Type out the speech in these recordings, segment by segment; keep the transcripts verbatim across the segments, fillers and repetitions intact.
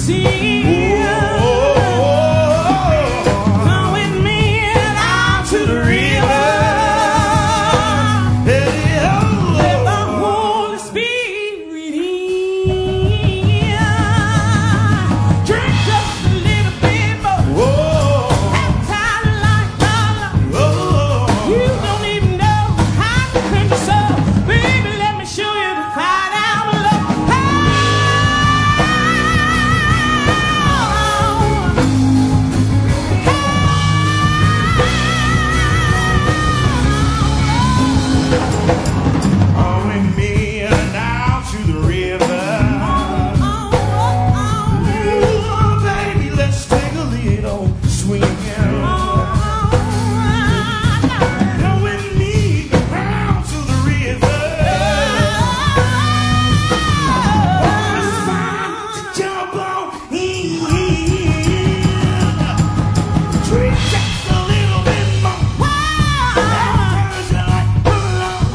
sea. Come with me down to the river. Let the Holy Spirit in. Drink just a little bit more. Baptized like color. You don't even know how to cleanse your soul. Baby, let me show you the fire down below.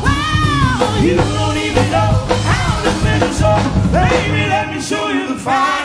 You don't even know how to finish up. Baby, let me show you the fire.